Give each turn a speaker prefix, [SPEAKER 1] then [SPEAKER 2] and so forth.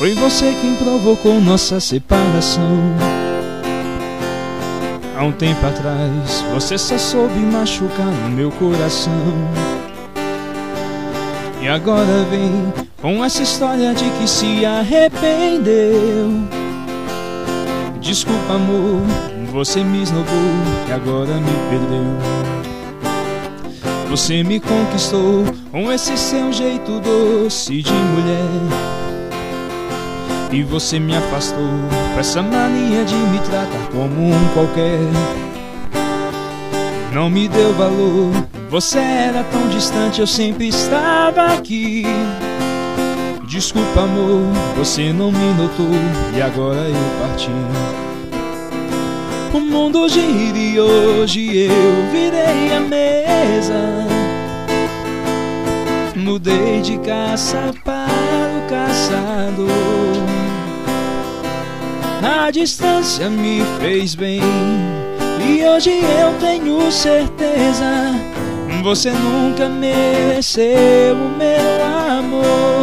[SPEAKER 1] Foi você quem provocou nossa separação. Há um tempo atrás você só soube machucar o meu coração. E agora vem com essa história de que se arrependeu. Desculpa, amor, você me esnobou e agora me perdeu. Você me conquistou com esse seu jeito doce de mulher, e você me afastou com essa mania de me tratar como um qualquer. Não me deu valor, você era tão distante, eu sempre estava aqui. Desculpa, amor, você não me notou e agora eu parti. O mundo gira e hoje eu virei a mesa. Mudei de caça para o caçador. A distância me fez bem e hoje eu tenho certeza, você nunca mereceu o meu amor.